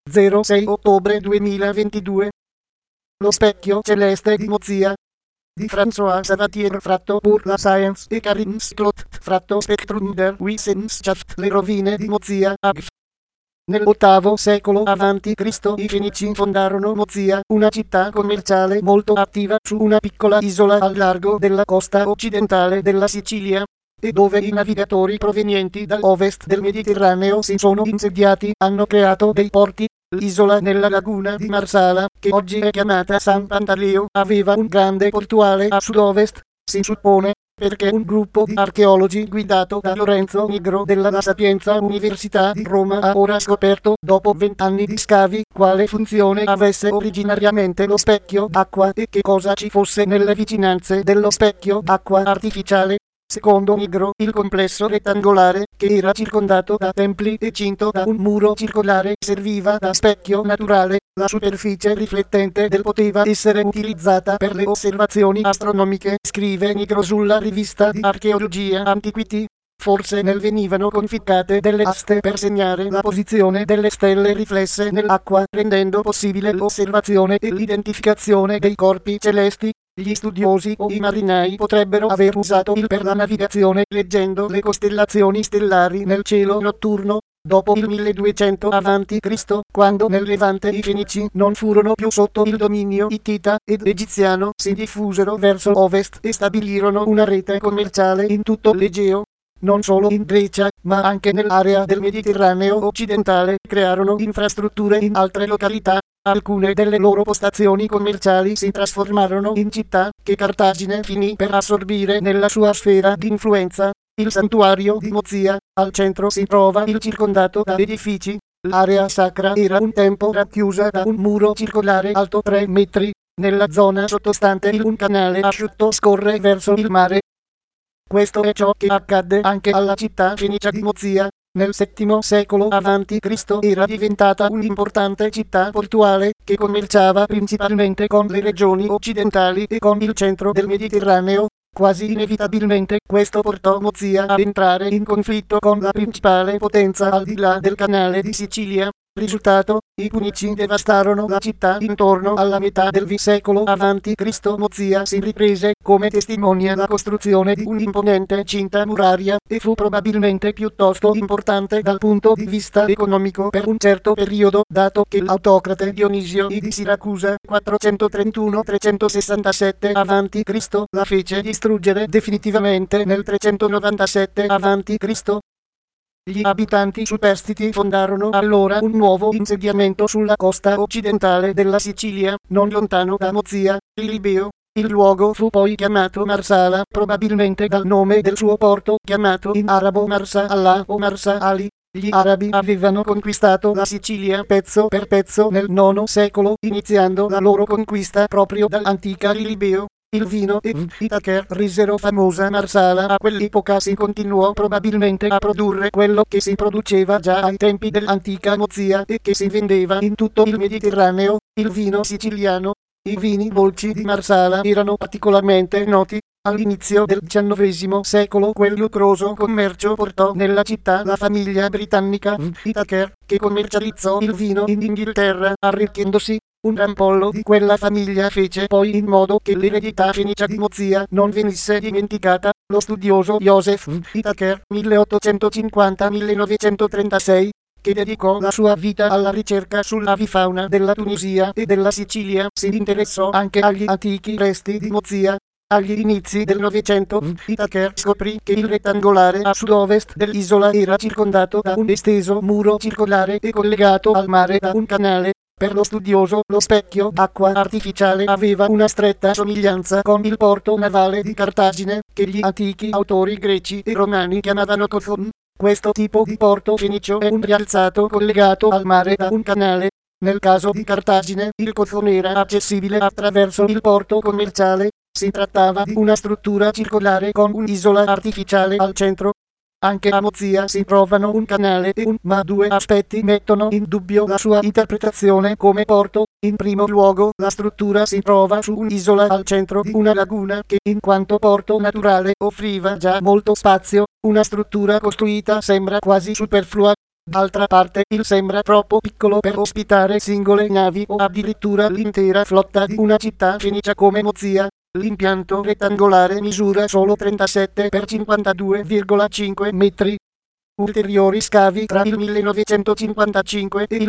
06 ottobre 2022. Lo specchio celeste di Mozia di François Sabatier fratto pour la science e Karin Schlott fratto Spectrum der Wissenschaft le rovine di Mozia AGF. Nell'VIII secolo a.C. i Fenici fondarono Mozia, una città commerciale molto attiva su una piccola isola al largo della costa occidentale della Sicilia, e dove i navigatori provenienti dall'ovest del Mediterraneo si sono insediati, hanno creato dei porti. L'isola nella laguna di Marsala, che oggi è chiamata San Pantaleo, aveva un grande portuale a sud-ovest, si suppone, perché un gruppo di archeologi guidato da Lorenzo Nigro della La Sapienza Università di Roma ha ora scoperto, dopo 20 anni di scavi, quale funzione avesse originariamente lo specchio d'acqua e che cosa ci fosse nelle vicinanze dello specchio d'acqua artificiale. Secondo Nigro, il complesso rettangolare, che era circondato da templi e cinto da un muro circolare, serviva da specchio naturale. La superficie riflettente del poteva essere utilizzata per le osservazioni astronomiche, scrive Nigro sulla rivista di Archeologia Antiquity. Forse nel venivano conficcate delle aste per segnare la posizione delle stelle riflesse nell'acqua, rendendo possibile l'osservazione e l'identificazione dei corpi celesti. Gli studiosi o i marinai potrebbero aver usato il per la navigazione leggendo le costellazioni stellari nel cielo notturno. Dopo il 1200 a.C., quando nel Levante i Fenici non furono più sotto il dominio ittita ed egiziano, si diffusero verso ovest e stabilirono una rete commerciale in tutto l'Egeo. Non solo in Grecia, ma anche nell'area del Mediterraneo occidentale, crearono infrastrutture in altre località. Alcune delle loro postazioni commerciali si trasformarono in città, che Cartagine finì per assorbire nella sua sfera di influenza. Il santuario di Mozia, al centro si trova il circondato da edifici. L'area sacra era un tempo racchiusa da un muro circolare alto 3 metri. Nella zona sottostante un canale asciutto scorre verso il mare. Questo è ciò che accadde anche alla città fenicia di Mozia. Nel VII secolo a.C. era diventata un'importante città portuale, che commerciava principalmente con le regioni occidentali e con il centro del Mediterraneo. Quasi inevitabilmente questo portò Mozia ad entrare in conflitto con la principale potenza al di là del canale di Sicilia. Risultato, i Punici devastarono la città intorno alla metà del V secolo a.C. Mozia si riprese, come testimonia la costruzione di un'imponente cinta muraria, e fu probabilmente piuttosto importante dal punto di vista economico per un certo periodo, dato che l'autocrate Dionisio I di Siracusa, 431-367 a.C., la fece distruggere definitivamente nel 397 a.C. Gli abitanti superstiti fondarono allora un nuovo insediamento sulla costa occidentale della Sicilia, non lontano da Mozia, Lilibeo. Il luogo fu poi chiamato Marsala, probabilmente dal nome del suo porto, chiamato in arabo Marsa Allah o Marsa Ali. Gli arabi avevano conquistato la Sicilia pezzo per pezzo nel IX secolo, iniziando la loro conquista proprio dall'antica Lilibeo. Il vino e Itaker resero famosa Marsala. A quell'epoca si continuò probabilmente a produrre quello che si produceva già ai tempi dell'antica Mozia e che si vendeva in tutto il Mediterraneo, il vino siciliano. I vini dolci di Marsala erano particolarmente noti. All'inizio del XIX secolo quel lucroso commercio portò nella città la famiglia britannica Itaker, che commercializzò il vino in Inghilterra, arricchendosi. Un rampollo di quella famiglia fece poi in modo che l'eredità fenicia di Mozia non venisse dimenticata. Lo studioso Joseph Itaker, 1850-1936, che dedicò la sua vita alla ricerca sull'avifauna della Tunisia e della Sicilia, si interessò anche agli antichi resti di Mozia. Agli inizi del Novecento, Itaker scoprì che il rettangolare a sud-ovest dell'isola era circondato da un esteso muro circolare e collegato al mare da un canale. Per lo studioso, lo specchio d'acqua artificiale aveva una stretta somiglianza con il porto navale di Cartagine, che gli antichi autori greci e romani chiamavano Cothon. Questo tipo di porto fenicio è un rialzato collegato al mare da un canale. Nel caso di Cartagine, il Cothon era accessibile attraverso il porto commerciale. Si trattava di una struttura circolare con un'isola artificiale al centro. Anche a Mozia si trovano un canale ma due aspetti mettono in dubbio la sua interpretazione come porto. In primo luogo, la struttura si trova su un'isola al centro di una laguna che, in quanto porto naturale, offriva già molto spazio. Una struttura costruita sembra quasi superflua. D'altra parte il sembra troppo piccolo per ospitare singole navi o addirittura l'intera flotta di una città fenicia come Mozia. L'impianto rettangolare misura solo 37 per 52,5 metri. Ulteriori scavi tra il 1955 e il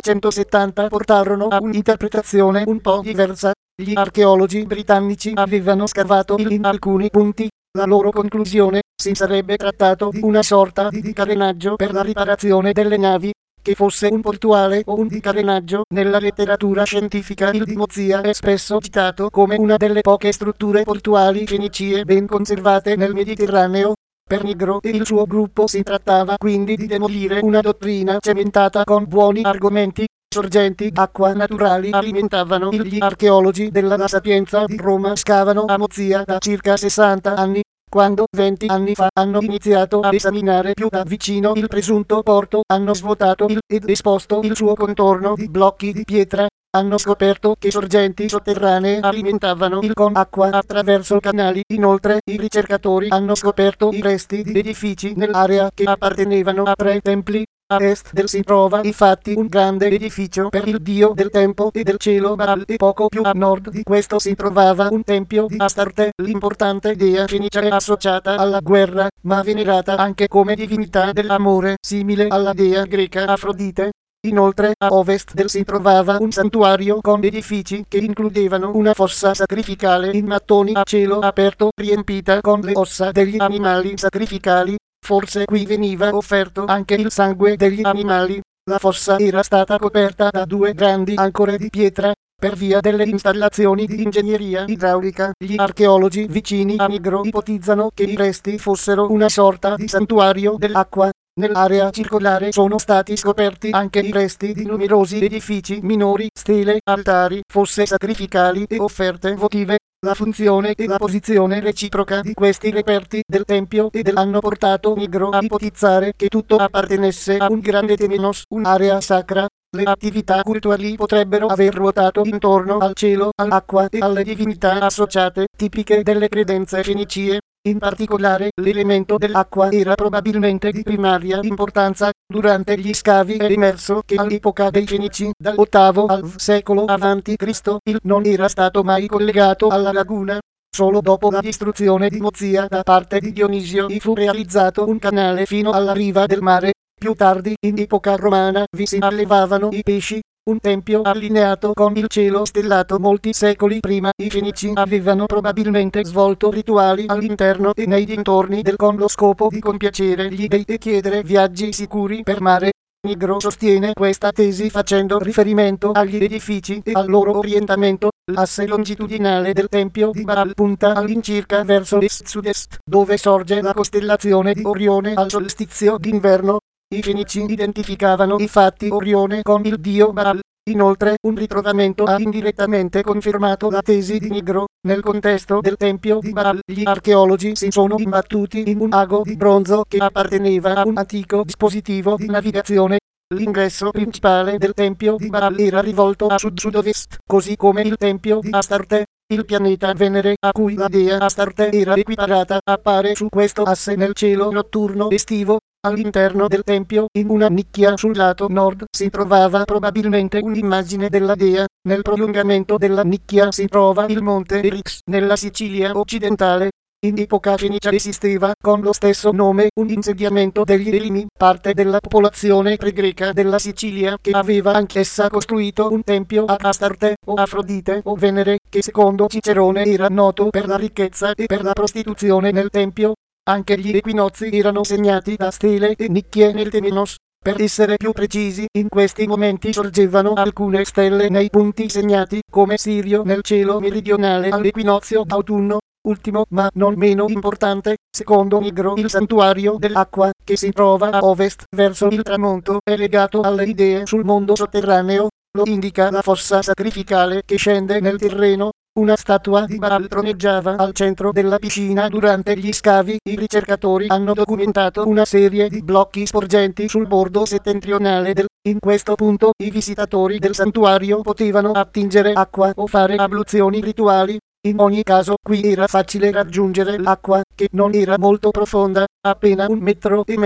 1970 portarono a un'interpretazione un po' diversa. Gli archeologi britannici avevano scavato in alcuni punti. La loro conclusione si sarebbe trattato di una sorta di carenaggio per la riparazione delle navi. Che fosse un portuale o un carenaggio, nella letteratura scientifica il di Mozia è spesso citato come una delle poche strutture portuali fenicie ben conservate nel Mediterraneo. Per Nigro e il suo gruppo si trattava quindi di demolire una dottrina cementata con buoni argomenti. Sorgenti d'acqua naturali alimentavano gli archeologi della La Sapienza di Roma scavano a Mozia da circa 60 anni. Quando 20 anni fa hanno iniziato a esaminare più da vicino il presunto porto, hanno svuotato ed esposto il suo contorno di blocchi di pietra. Hanno scoperto che sorgenti sotterranee alimentavano il con acqua attraverso canali. Inoltre, i ricercatori hanno scoperto i resti di edifici nell'area che appartenevano a tre templi. A est del si trova infatti un grande edificio per il dio del tempo e del cielo Baal e poco più a nord di questo si trovava un tempio di Astarte, l'importante dea fenicia associata alla guerra, ma venerata anche come divinità dell'amore, simile alla dea greca Afrodite. Inoltre, a ovest del si trovava un santuario con edifici che includevano una fossa sacrificale in mattoni a cielo aperto riempita con le ossa degli animali sacrificali. Forse qui veniva offerto anche il sangue degli animali. La fossa era stata coperta da due grandi ancore di pietra. Per via delle installazioni di ingegneria idraulica, gli archeologi vicini a Nigro ipotizzano che i resti fossero una sorta di santuario dell'acqua. Nell'area circolare sono stati scoperti anche i resti di numerosi edifici minori, stele, altari, fosse sacrificali e offerte votive. La funzione e la posizione reciproca di questi reperti del tempio e hanno portato Nigro a ipotizzare che tutto appartenesse a un grande temenos, un'area sacra. Le attività cultuali potrebbero aver ruotato intorno al cielo, all'acqua e alle divinità associate, tipiche delle credenze fenicie. In particolare, l'elemento dell'acqua era probabilmente di primaria importanza. Durante gli scavi è emerso che all'epoca dei Fenici, dall'8 al secolo a.C., il non era stato mai collegato alla laguna. Solo dopo la distruzione di Mozia da parte di Dionisio fu realizzato un canale fino alla riva del mare. Più tardi, in epoca romana, vi si allevavano i pesci. Un tempio allineato con il cielo stellato molti secoli prima, i Fenici avevano probabilmente svolto rituali all'interno e nei dintorni con lo scopo di compiacere gli dei e chiedere viaggi sicuri per mare. Nigro sostiene questa tesi facendo riferimento agli edifici e al loro orientamento. L'asse longitudinale del tempio di Baal punta all'incirca verso est-sud-est, dove sorge la costellazione di Orione al solstizio d'inverno. I Fenici identificavano infatti Orione con il dio Baal. Inoltre, un ritrovamento ha indirettamente confermato la tesi di Nigro. Nel contesto del tempio di Baal, gli archeologi si sono imbattuti in un ago di bronzo che apparteneva a un antico dispositivo di navigazione. L'ingresso principale del tempio di Baal era rivolto a sud-sud-ovest, così come il tempio di Astarte. Il pianeta Venere, a cui la dea Astarte era equiparata, appare su questo asse nel cielo notturno estivo. All'interno del tempio, in una nicchia sul lato nord, si trovava probabilmente un'immagine della dea. Nel prolungamento della nicchia si trova il monte Eryx, nella Sicilia occidentale. In epoca fenicia esisteva, con lo stesso nome, un insediamento degli Elimi, parte della popolazione pre-greca della Sicilia, che aveva anch'essa costruito un tempio ad Astarte, o Afrodite, o Venere, che secondo Cicerone era noto per la ricchezza e per la prostituzione nel tempio. Anche gli equinozi erano segnati da stele e nicchie nel temenos. Per essere più precisi, in questi momenti sorgevano alcune stelle nei punti segnati, come Sirio nel cielo meridionale all'equinozio d'autunno. Ultimo, ma non meno importante, secondo Nigro il santuario dell'acqua, che si trova a ovest verso il tramonto, è legato alle idee sul mondo sotterraneo. Lo indica la fossa sacrificale che scende nel terreno. Una statua di Baal troneggiava al centro della piscina durante gli scavi. I ricercatori hanno documentato una serie di blocchi sporgenti sul bordo settentrionale In questo punto, i visitatori del santuario potevano attingere acqua o fare abluzioni rituali. In ogni caso, qui era facile raggiungere l'acqua, che non era molto profonda, appena 1,5 metri.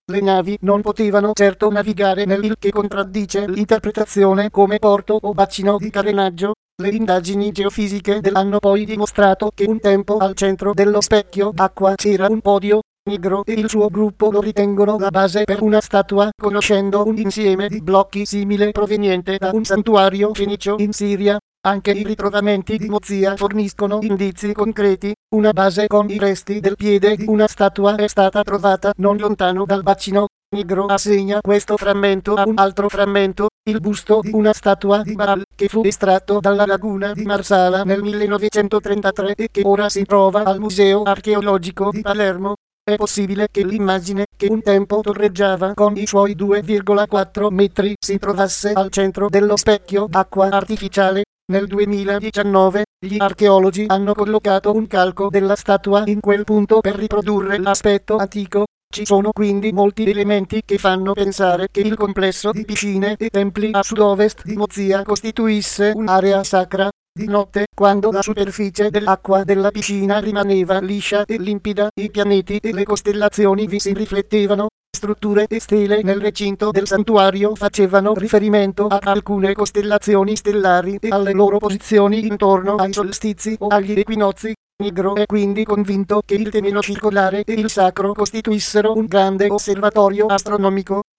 Le navi non potevano certo navigare nel che contraddice l'interpretazione come porto o bacino di carenaggio. Le indagini geofisiche hanno poi dimostrato che un tempo al centro dello specchio d'acqua c'era un podio. Nigro e il suo gruppo lo ritengono la base per una statua, conoscendo un insieme di blocchi simile proveniente da un santuario fenicio in Siria. Anche i ritrovamenti di Mozia forniscono indizi concreti. Una base con i resti del piede di una statua è stata trovata non lontano dal bacino. Nigro assegna questo frammento a un altro frammento, il busto di una statua di Baal, che fu estratto dalla laguna di Marsala nel 1933 e che ora si trova al Museo Archeologico di Palermo. È possibile che l'immagine, che un tempo torreggiava con i suoi 2,4 metri, si trovasse al centro dello specchio d'acqua artificiale. Nel 2019, gli archeologi hanno collocato un calco della statua in quel punto per riprodurre l'aspetto antico. Ci sono quindi molti elementi che fanno pensare che il complesso di piscine e templi a sud-ovest di Mozia costituisse un'area sacra. Di notte, quando la superficie dell'acqua della piscina rimaneva liscia e limpida, i pianeti e le costellazioni vi si riflettevano. Strutture e stele nel recinto del santuario facevano riferimento a alcune costellazioni stellari e alle loro posizioni intorno ai solstizi o agli equinozi. Nigro è quindi convinto che il temino circolare e il sacro costituissero un grande osservatorio astronomico.